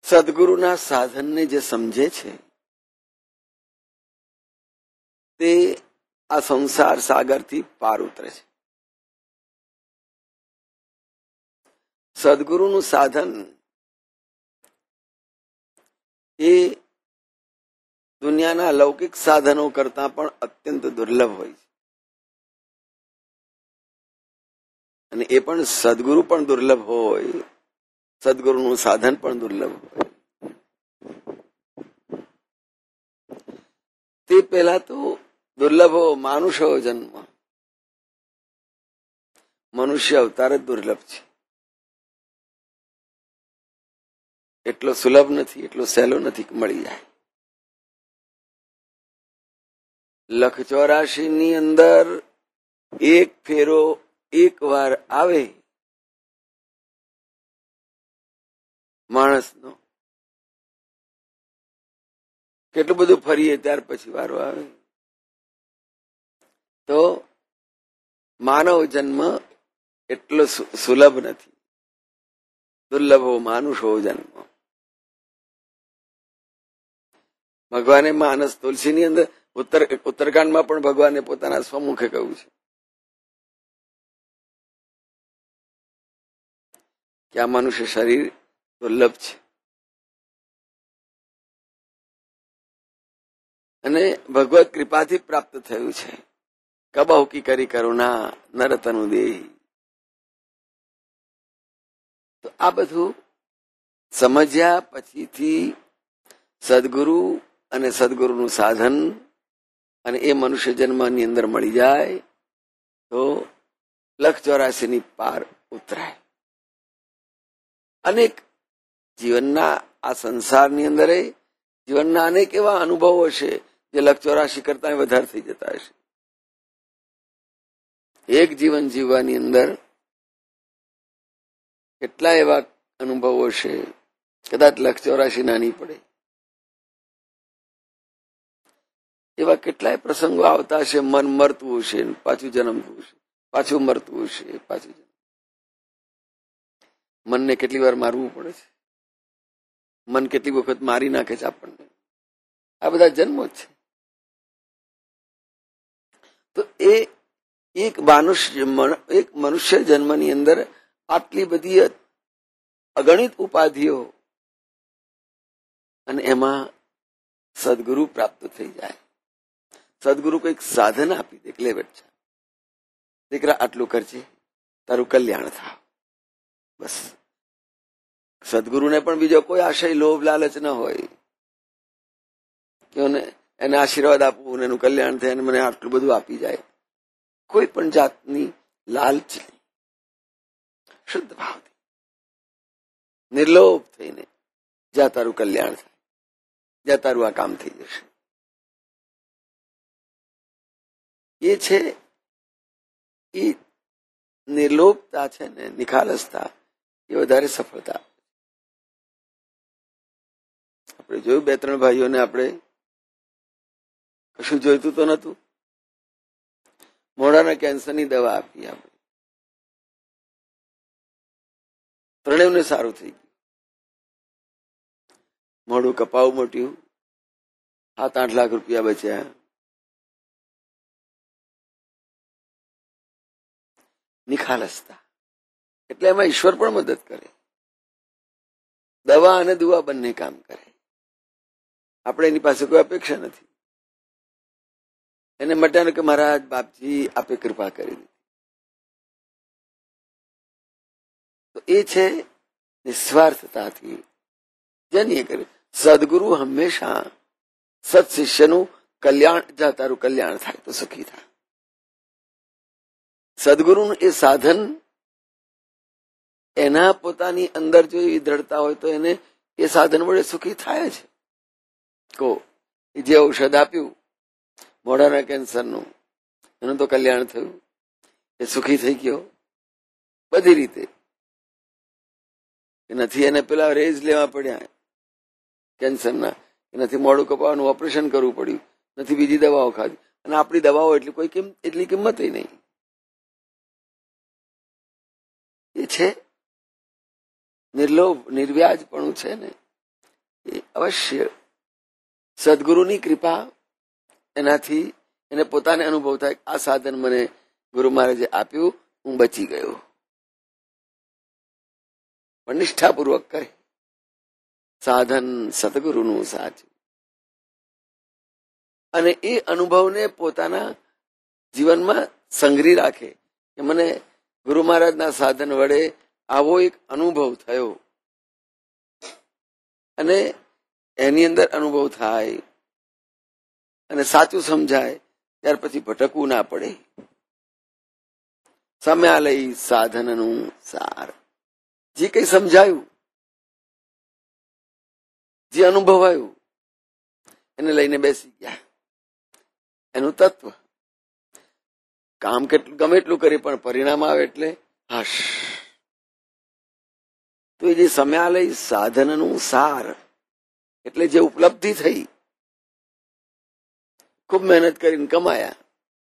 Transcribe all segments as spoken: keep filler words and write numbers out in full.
સદગુરુના સાધનને જે સમજે છે તે આ સંસાર સાગરથી પાર ઉતરે છે. સદગુરુનું સાધન એ દુનિયાના લૌકિક સાધનો કરતા પણ અત્યંત દુર્લભ હોય છે. અને એ પણ સદગુરુ પણ દુર્લભ હોય, સદગુરુનું સાધન પણ દુર્લભ હોય. તે પહેલા તો દુર્લભો માનુષો જન્મ, મનુષ્ય અવતાર જ દુર્લભ છે. એટલો સુલભ નથી, એટલો સહેલો નથી કે મળી જાય. લખ ચોરાશી ની અંદર એક ફેરો એક વાર આવે માણસનો, કેટલું બધું ફરીએ ત્યાર પછી વારો આવે. તો માનવ જન્મ એટલો સુલભ નથી, દુર્લભો માનુષો જન્મ. ભગવાને માનસ તુલસીની અંદર ઉત્તર ઉત્તરકાંડમાં પણ ભગવાને પોતાના સ્વમુખે કહ્યું છે કે આ મનુષ્ય શરીર દુર્લભ છે. અને ભગવત કૃપાથી પ્રાપ્ત થયું છે. કબહુ કી કરી કરુણા નરતનુ દેહી. તો આ બધું સમજ્યા પછીથી સદગુરુ અને સદગુરુનું સાધન અને એ મનુષ્ય જન્મની અંદર મળી જાય તો લખ ચોરાસી ની પાર ઉતરાય. અનેક જીવનના આ સંસારની અંદર જીવનના અનેક એવા અનુભવો હશે જે લખ ચોરાશી કરતા વધારે થઈ જતા હશે. એક જીવન જીવવાની અંદર કેટલા એવા અનુભવો હશે, કદાચ લખ ચોરાશી ના નહીં પડે. એવા કેટલાય પ્રસંગો આવતા હશે, મન મરતું હશે, પાછું જન્મતું હશે, પાછું મરતું હશે, પાછું જન્મ. મનને કેટલી વાર મારવું પડે છે, મન કેટલી વખત મારી નાખે છે આપણને. આ બધા જન્મો જ છે. તો એ એક મનુષ્ય એક મનુષ્ય જન્મની અંદર આટલી બધી અગણિત ઉપાધિઓ, અને એમાં સદગુરુ પ્રાપ્ત થઈ જાય. સદગુરુ કઈક સાધન આપી દે, એટલે બેઠા દીકરા આટલું કરજે તારું કલ્યાણ થાય. બસ સદગુરુને પણ બીજો કોઈ આશય, લોભ, લાલચ ન હોય કે એને આશીર્વાદ આપવું, એનું કલ્યાણ થાય, મને આટલું બધું આપી જાય. કોઈ પણ જાતની લાલચ નહીં. શુદ્ધ ભાવથી નિર્લોભ થઈને જ્યાં તારું કલ્યાણ થાય, જ્યાં તારું આ કામ થઈ જશે. એ છે એ નિર્લોભતા છે ને, નિખાલસતા, એ વધારે સફળતા. આપણે જોયું બે ત્રણ ભાઈઓને આપણે કશું જોઈતું તો નતું, મોઢાના કેન્સરની દવા આપી આપણે, ત્રણેયને સારું થઈ ગયું. મોઢું કપાવું મોટ્યું, સાત આઠ લાખ રૂપિયા બચ્યા. નિખાલસતા એટલે એમાં ઈશ્વર પણ મદદ કરે. દવા અને દુવા બંને કામ કરે. આપણે એની પાસે કોઈ અપેક્ષા નથી. એને મટાનું કે મહારાજ બાપજી આપે કૃપા કરી દીધી. તો એ છે નિસ્વાર્થતાથી જન્ય કરે. સદગુરુ હંમેશા સત્શિષ્યનું કલ્યાણ, જ્યાં તારું કલ્યાણ થાય તો સુખી થાય. સદગુરુનું એ સાધન એના પોતાની અંદર જો એવી દ્રઢતા હોય તો એને એ સાધન વડે સુખી થાય છે. કો જે ઔષધ આપ્યું મોઢાના કેન્સરનું, એનું તો કલ્યાણ થયું, એ સુખી થઈ ગયો બધી રીતે. નથી એને પેલા રેઝ લેવા પડ્યા કેન્સરના, નથી મોઢું કપાવાનું ઓપરેશન કરવું પડ્યું, નથી બીજી દવાઓ ખાધી. અને આપણી દવાઓ એટલી કોઈ એટલી કિંમત નહીં. એ છે નિર્લોભ, નિર્વ્યાજ પણ છે ને, અવશ્ય સદગુરુની કૃપા એનાથી એને પોતાને અનુભવ થાય આ સાધન મને ગુરુ મહારાજે આપ્યું, હું બચી ગયો. પણ નિષ્ઠાપૂર્વક કરે સાધન સદગુરુનું સાચું, અને એ અનુભવને પોતાના જીવનમાં સંગ્રહી રાખે કે મને ગુરુ મહારાજના સાધન વડે આવો એક અનુભવ થયો, અને એની અંદર અનુભવ થાય અને સાચું સમજાય ત્યાર પછી ભટકવું ના પડે. સમયાલય સાધનનું સાર, જે કઈ સમજાયું, જે અનુભવાયું એને લઈને બેસી ગયા. એનું તત્વ કામ કેટલું ગમે એટલું કરી પણ પરિણામ આવે એટલે હશ. તો એ જે સમયાલય સાધનનું સાર એટલે જે ઉપલબ્ધિ થઈ, ખૂબ મહેનત કરીને કમાયા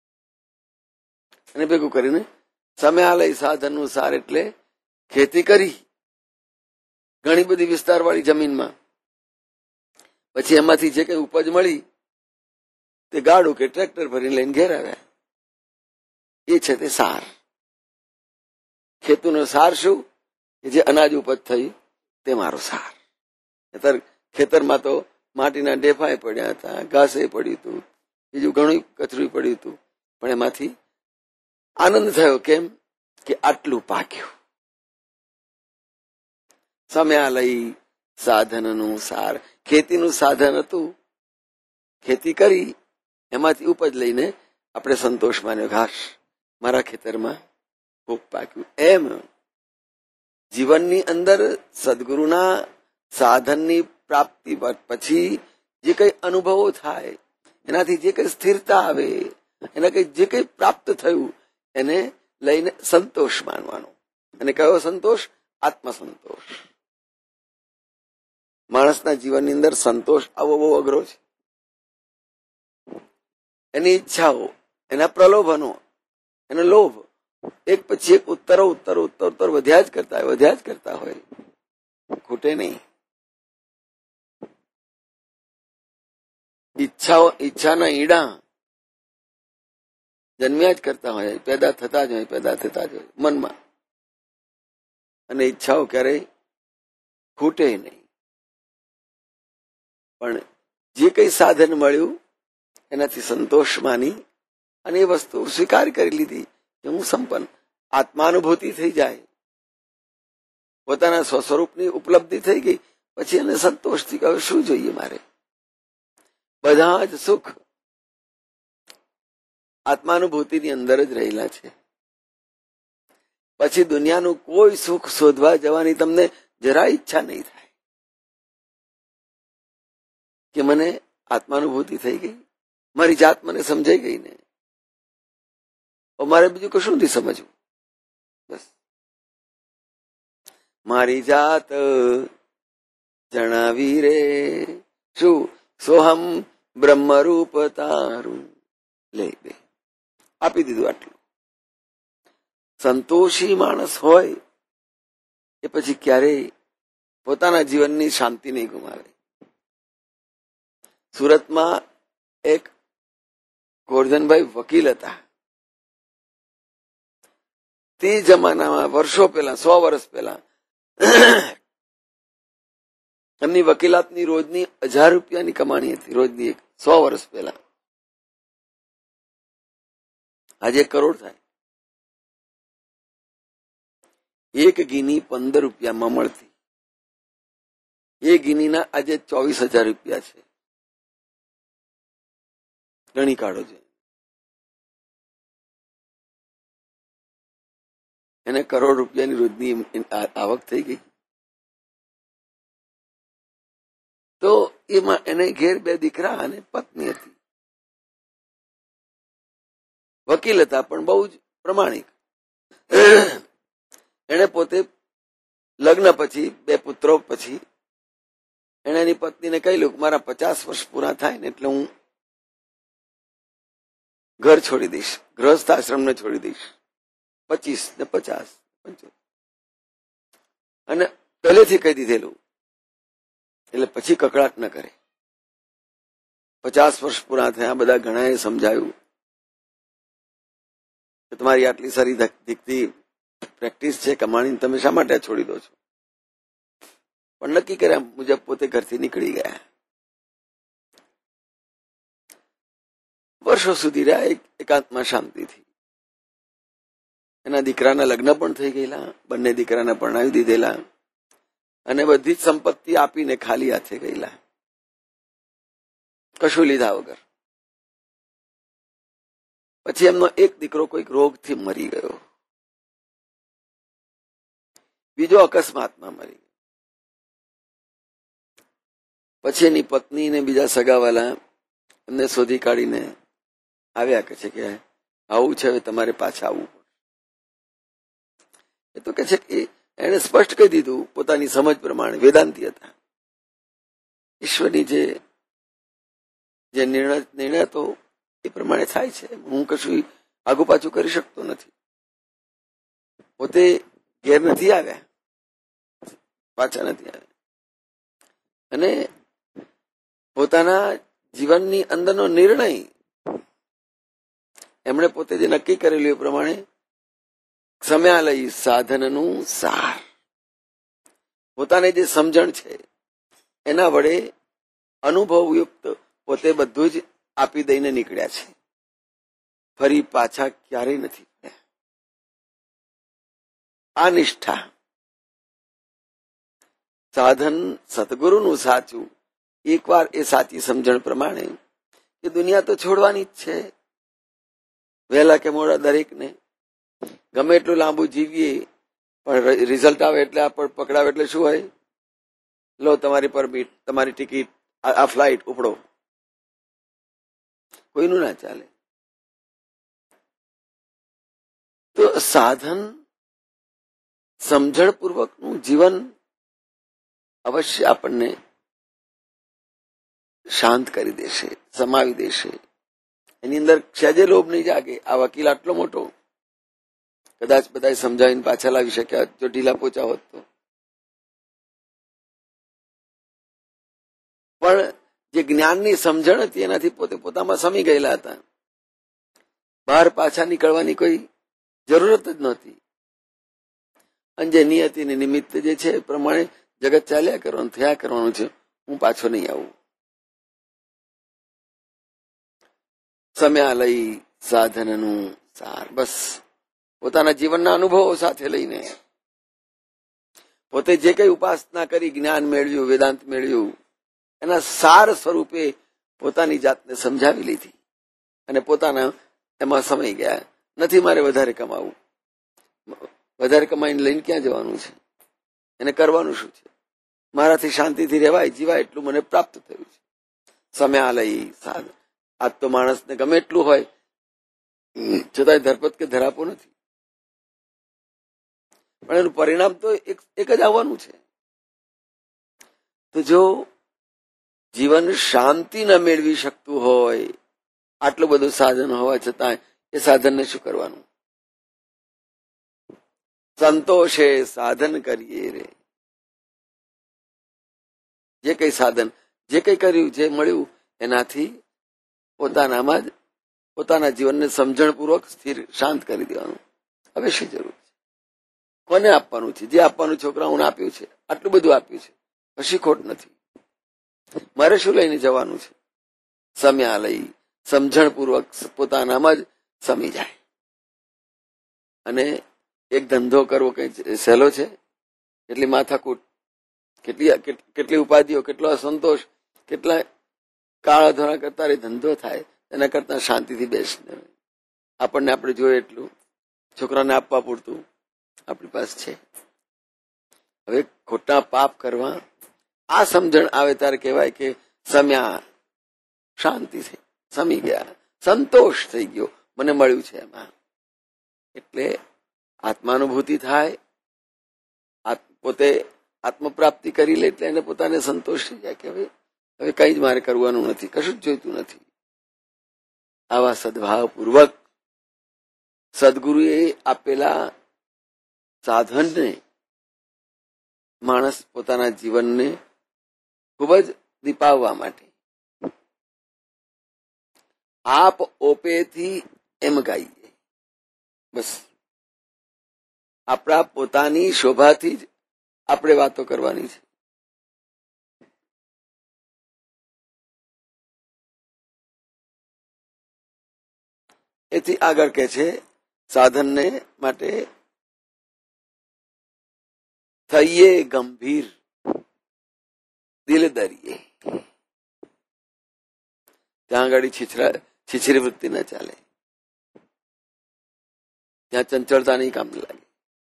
અને ભેગું કરીને સમયાલય સાધનનું સાર એટલે ખેતી કરી ઘણી બધી વિસ્તારવાળી જમીનમાં, પછી એમાંથી જે કઈ ઉપજ મળી તે ગાડું કે ટ્રેક્ટર ભરીને લઈને ઘેર આવ્યા. એ છે તે સાર. ખેતીનો સાર શું? કે જે અનાજ ઉપજ થઈ તે મારો સાર. ખેતરમાં તો માટીના ડેફાએ પડ્યા હતા, ઘાસે પડ્યું હતું, બીજું ઘણું કચરું પડ્યું હતું, પણ એમાંથી આનંદ થયો. કેમ કે આટલું પાક્યું. સમયાલય સાધનનું સાર, ખેતીનું સાધન હતું, ખેતી કરી એમાંથી ઉપજ લઈને આપણે સંતોષ માન્યો, ઘાસ મારા ખેતરમાં ખૂબ પાક્યું. એમ જીવનની અંદર સદગુરુના સાધનની પ્રાપ્તિ પછી જે કઈ અનુભવો થાય, એનાથી જે કઈ સ્થિરતા આવે, એના કઈ જે કઈ પ્રાપ્ત થયું એને લઈને સંતોષ માનવાનો. અને કયો સંતોષ? આત્મસંતોષ. માણસના જીવનની અંદર સંતોષ આવવો બહુ અઘરો છે. એની ઈચ્છાઓ, એના પ્રલોભનો, એનો લોભ એક પછી એક ઉત્તરો ઉત્તર ઉત્તર ઉત્તર વધ્યા જ કરતા હોય વધ્યા જ કરતા હોય ખૂટે નહીં. ઈચ્છાઓ, ઈચ્છાના ઈડા જન્મ્યા જ કરતા હોય, પેદા થતા જ હોય પેદા થતા જ હોય મનમાં, અને ઈચ્છાઓ ક્યારેય ખૂટે નહીં. પણ જે કઈ સાધન મળ્યું એનાથી સંતોષ માની અને એ વસ્તુ સ્વીકાર કરી લીધી કે હું સંપન્ન. આત્માનુભૂતિ થઈ જાય, પોતાના સ્વસ્વરૂપની ઉપલબ્ધિ થઈ ગઈ, પછી એને સંતોષથી કહ્યું શું જોઈએ મારે? બધા જ સુખ આત્માનુભૂતિની અંદર જ રહેલા છે. પછી દુનિયાનું કોઈ સુખ શોધવા જવાની તમને જરા ઈચ્છા નહીં થાય કે મને આત્માનુભૂતિ થઈ ગઈ, મારી જાત મને સમજાઈ ગઈ ને, મારે બીજું કશું નથી સમજવું. બસ મારી જાત જણાવી રે, શું? સોહમ બ્રહ્મરૂપ તારું. લે બે આપી દીધું આટલું. સંતોષી માણસ હોય એ પછી ક્યારેય પોતાના જીવનની શાંતિ નહીં ગુમાવે. સુરતમાં એક ગોરધનભાઈ વકીલ હતા. તે જમાનામાં વર્ષો પહેલા, સો વર્ષ પહેલા એમની વકીલાતની રોજની હજાર રૂપિયાની કમાણી હતી, રોજની. એક સો વર્ષ પહેલા. આજે એક કરોડ થાય. એક ગીની પંદર રૂપિયામાં મળતી, એ ગીનીના આજે ચોવીસ હજાર રૂપિયા છે. ગણી કાઢો છે. એને કરોડ રૂપિયાની રોજની આવક થઈ ગઈ. તો એમાં એને ઘેર બે દીકરા અને પત્ની હતી. વકીલ હતા પણ બહુ જ પ્રમાણિક. એને પોતે લગ્ન પછી બે પુત્રો પછી એને એની પત્નીને કહ્યું કે મારા પચાસ વર્ષ પૂરા થાય ને એટલે હું ઘર છોડી દઈશ, ગૃહસ્થ આશ્રમને છોડી દઈશ. પચીસ ને પચાસ પંચો અને પહેલેથી કહી દીધેલું એટલે પછી કકડાટ ન કરે. પચાસ વર્ષ પૂરા થયા, બધા ઘણાએ સમજાયું કે તમારી આટલી સારી દીકતી પ્રેક્ટિસ છે કમાણી, તમે શા માટે છોડી દો છો? પણ નક્કી કર્યા મુજબ પોતે ઘરથી નીકળી ગયા. વર્ષો સુધી રહ્યા એકાંતમાં શાંતિથી. એના દીકરાના લગ્ન પણ થઈ ગયેલા, બંને દીકરાને પરણાવી દીધેલા, અને બધી જ સંપત્તિ આપીને ખાલી હાથે ગયેલા, કશું લીધા વગર. પછી એમનો એક દીકરો કોઈક રોગથી મરી ગયો, બીજો અકસ્માતમાં મરી ગયો. પછી એની પત્ની ને બીજા સગાવાલા એમને શોધી કાઢીને આવ્યા કે છે કે આવું છે, હવે તમારે પાછા આવવું. એ તો કે છે કે એને સ્પષ્ટ કહી દીધું, પોતાની સમજ પ્રમાણે વેદાંતી હતા. ઈશ્વરની જે જે નિર્ણય નિર્ણય હતો એ પ્રમાણે થાય છે, હું કશું આગુ પાછું કરી શકતો નથી. પોતે ઘેર નથી આવ્યા, પાછા નથી આવ્યા, અને પોતાના જીવનની અંદરનો નિર્ણય એમણે પોતે જે નક્કી કરેલું એ પ્રમાણે સમયાલય સાધનનું સાર, પોતાને જે સમજણ છે એના વડે અનુભવયુક્ત પોતે બધું જ આપી દઈને નીકળ્યા છે. ફરી પાછા ક્યારેય નથી પડ્યા. આ નિષ્ઠા, સાધન સદગુરુનું સાચું, એકવાર એ સાચી સમજણ પ્રમાણે એ દુનિયા તો છોડવાની જ છે, વહેલા કે મોડા દરેકને. ગમે એટલું લાંબુ જીવીએ પણ રિઝલ્ટ આવે એટલે આપણે પકડાવે એટલે શું હોય? લો તમારી પરમિટ, તમારી ટિકિટ, આ ફ્લાઇટ ઉપડો. કોઈનું ના ચાલે. તો સાધન સમજણપૂર્વકનું જીવન અવશ્ય આપણને શાંત કરી દેશે, સમાવી દેશે. એની અંદર સહેજે લોભ નહીં જાગે. આ વકીલ આટલો મોટો, કદાચ બધા સમજાવીને પાછા લાવી શક્યા જો ઢીલા પોચા હોત તો. પણ જે જ્ઞાનની સમજણ હતી એનાથી પોતે પોતામાં સમી ગયેલા હતા. બહાર પાછા નીકળવાની કોઈ જરૂરત જ નહોતી. અને જે નિયતિ ને નિમિત્ત જે છે એ પ્રમાણે જગત ચાલ્યા કરવાનું, થયા કરવાનું છે. હું પાછો નહીં આવું. સમયાલય સાધનનું સાર, બસ પોતાના જીવનના અનુભવો સાથે લઈને પોતે જે કઈ ઉપાસના કરી, જ્ઞાન મેળવ્યું, વેદાંત મેળવ્યું, એના સાર સ્વરૂપે પોતાની જાતને સમજાવી લીધી અને પોતાના એમાં સમય ગયા. નથી મારે વધારે કમાવું, વધારે કમાઈને લઈને ક્યાં જવાનું છે, એને કરવાનું શું છે? મારાથી શાંતિથી રહેવાય, જીવાય એટલું મને પ્રાપ્ત થયું છે. સમયાલય સાધન. આજ તો માણસને ગમે એટલું હોય છતાંય ધરપત કે ધરાપો નથી. પણ એનું પરિણામ તો એક એક જ આવવાનું છે. તો જો જીવન શાંતિ ન મેળવી શકતું હોય, આટલું બધું સાધન હોવા છતાં એ સાધનને શું કરવાનું? સંતોષે સાધન કરીએ રે. જે કઈ સાધન, જે કઈ કર્યું, જે મળ્યું એનાથી પોતાનામાં જ પોતાના જીવનને સમજણપૂર્વક સ્થિર શાંત કરી દેવાનું. હવે શું જરૂર છે? કોને આપવાનું છે? જે આપવાનું છોકરાઓને આપ્યું છે, આટલું બધું આપ્યું છે, કશી ખોટ નથી. મારે શું લઈને જવાનું છે? સમયાલય સમજણપૂર્વક પોતાનામાં જ સમી જાય. અને એક ધંધો કરવો કઈ સહેલો છે? કેટલી માથાકૂટ, કેટલી કેટલી ઉપાધિઓ, કેટલો અસંતોષ, કેટલા કાળા ધોળા કરતા ધંધો થાય એના કરતા શાંતિથી બેસીને આપણને આપણે જોઈએ એટલું છોકરાને આપવા પૂરતું આપણી પાસે છે. હવે ખોટા પાપ કરવા, આ સમજણ આવે ત્યારે કહેવાય કે સમ્યા, શાંતિ થઈ, સમી ગયા, સંતોષ થઈ ગયો, મને મળ્યું છે એમાં. એટલે આત્માનુભૂતિ થાય, પોતે આત્મપ્રાપ્તિ કરી લે એટલે એને પોતાને સંતોષ થઈ જાય કે હવે હવે કઈ જ મારે કરવાનું નથી, કશું જ જોઈતું નથી. આવા સદભાવપૂર્વક સદગુરુએ આપેલા સાધનને માણસ પોતાના જીવનને ખૂબ જ દીપાવવા માટે. આપ ઓપેથી એમ ગાઈએ. બસ આપણા પોતાની શોભાથી જ આપણે વાતો કરવાની છે. એથી આગળ કે છે સાધનને માટે થઈએ ગંભીર દિલ દરિયે. ત્યાં આગળ છીછરા છીછરી વૃત્તિ ના ચાલે, ત્યાં ચંચળતા નહીં કામ લાગે.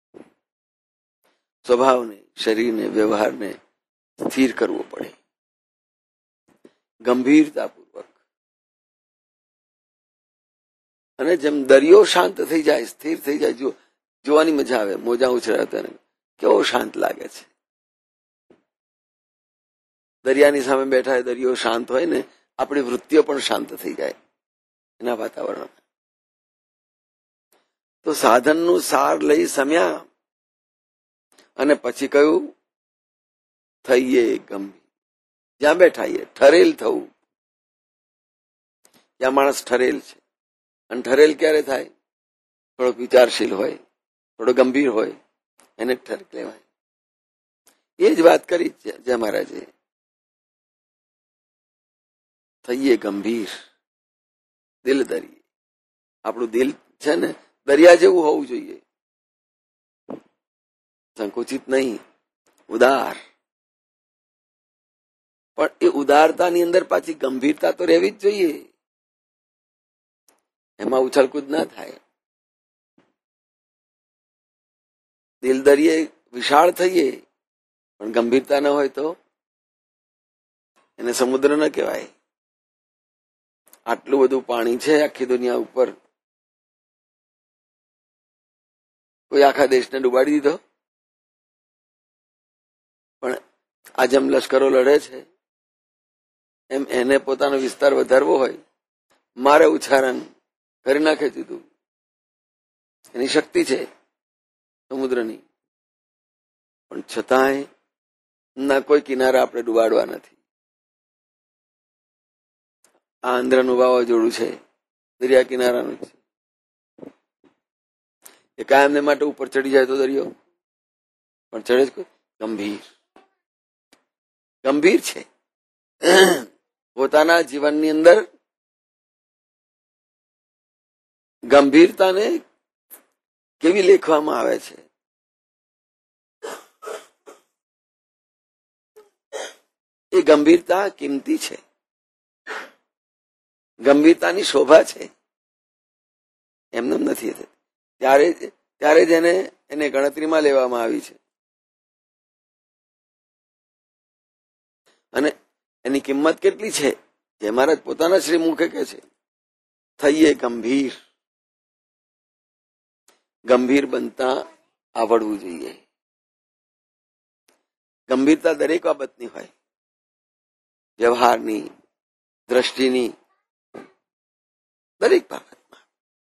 સ્વભાવને, શરીરને, વ્યવહારને સ્થિર કરવો પડે ગંભીરતાપૂર્વક. અને જેમ દરિયો શાંત થઈ જાય, સ્થિર થઈ જાય, જો જોવાની મજા આવે. મોજા ઉછળાતા કેવો શાંત લાગે છે. દરિયાની સામે બેઠા હોય, દરિયો શાંત હોય ને, આપણી વૃત્તિઓ પણ શાંત થઈ જાય એના વાતાવરણ. તો સાધનનું સાર લઈ સમ્યા અને પછી કયું થઈએ ગંભીર. જ્યાં બેઠાઈએ ઠરેલ થવું. ત્યાં માણસ ઠરેલ છે. અને ઠરેલ ક્યારે થાય? થોડોક વિચારશીલ હોય, થોડો ગંભીર હોય, એને ઠર કહેવાય. એ જ વાત કરી જય મહારાજે. થઈએ ગંભીર દિલ દરિયે. આપણું દિલ છે ને દરિયા જેવું હોવું જોઈએ, સંકુચિત નહીં, ઉદાર. પણ એ ઉદારતાની અંદર પાછી ગંભીરતા તો રહેવી જ જોઈએ. એમાં ઉછળકૂદ ના થાય. દિલ દરિયે વિશાળ થઈએ પણ ગંભીરતા ન હોય તો એને સમુદ્ર ન કહેવાય. આટલું બધું પાણી છે આખી દુનિયા ઉપર, કોઈ આખા દેશને ડૂબાડી દીધો? પણ આ જેમ લશ્કરો લડે છે એમ એને પોતાનો વિસ્તાર વધારવો હોય, મારે ઉચ્ચારણ કરી નાખે દીધું. એની શક્તિ છે સમુદ્રની, પણ છતાંય ના કોઈ કિનારા આપણે ડૂબાડવા નથી. આ આંધ્રનું વાવાઝોડું છે, દરિયા કિનારાનું છે. એ કાયમને માટે ઉપર ચડી જાય તો દરિયો પણ ચડે જ કોઈ ગંભીર ગંભીર છે. પોતાના જીવનની અંદર ગંભીરતાને કેવી લેખવામાં આવે છે. એ ગંભીરતા કિંમતી છે, ગંભીરતાની શોભા છે. એમને નથી થતી. ત્યારે ત્યારે જ એને એને ગણતરીમાં લેવામાં આવી છે. અને એની કિંમત કેટલી છે જે મહારાજ પોતાના શ્રી મુખે કહે છે, થઈએ ગંભીર. ગંભીર બનતા આવડવું જોઈએ. ગંભીરતા દરેક બાબતની હોય, વ્યવહારની, દ્રષ્ટિની, દરેક બાબતમાં.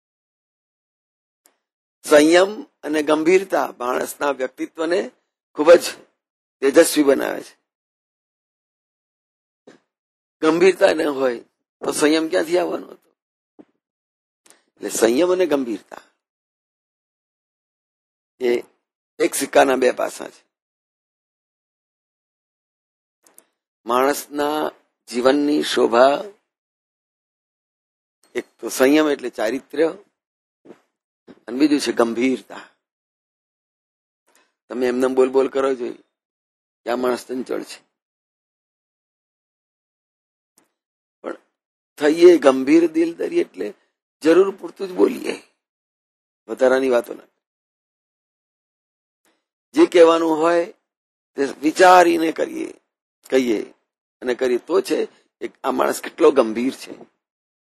સંયમ અને ગંભીરતા માણસના વ્યક્તિત્વને ખૂબ જ તેજસ્વી બનાવે છે. ગંભીરતા ન હોય તો સંયમ ક્યાંથી આવવાનો હતો? એટલે સંયમ અને ગંભીરતા એ એક સિક્કાના બે પાસા છે. માણસના જીવનની શોભા એક તો સંયમ એટલે ચારિત્ર્ય, અને બીજું છે ગંભીરતા. તમે એમને બોલ બોલ કરો છો કે આ માણસ ચંચળ છે, પણ થઈએ ગંભીર દિલ દરિયે એટલે જરૂર પૂરતું જ બોલીએ, વધારાની વાતો ના. જે કહેવાનું હોય તે વિચારીને કરીએ, કહીએ અને કરીએ તો છે એક આ માણસ કેટલો ગંભીર છે.